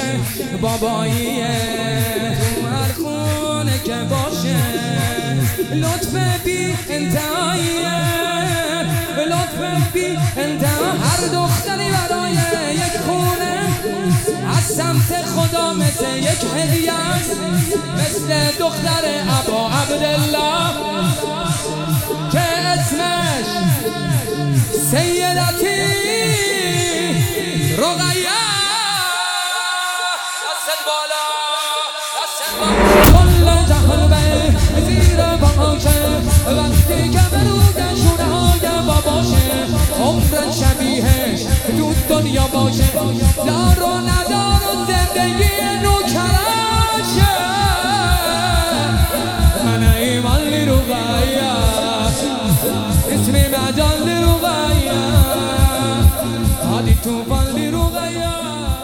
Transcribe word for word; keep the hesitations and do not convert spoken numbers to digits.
باباییه تو هر خونه که باشه لطف بی انتهاییه لطف بی انتها هر دختری برای یک خونه از سمت خدا مثل یک هدیه است مثل دختر ابا عبدالله که اسمش سیدتی رقیه دست بالا دست بالا کل جهان به زیر باشه وقتی که برود شونه های باباشه عمر شبیهش تو دنیا باشه دار و ندار و زندگی نوکرشه من ایمان لی رقیه اسمی مجال لی رقیه هادی توفان لی رقیه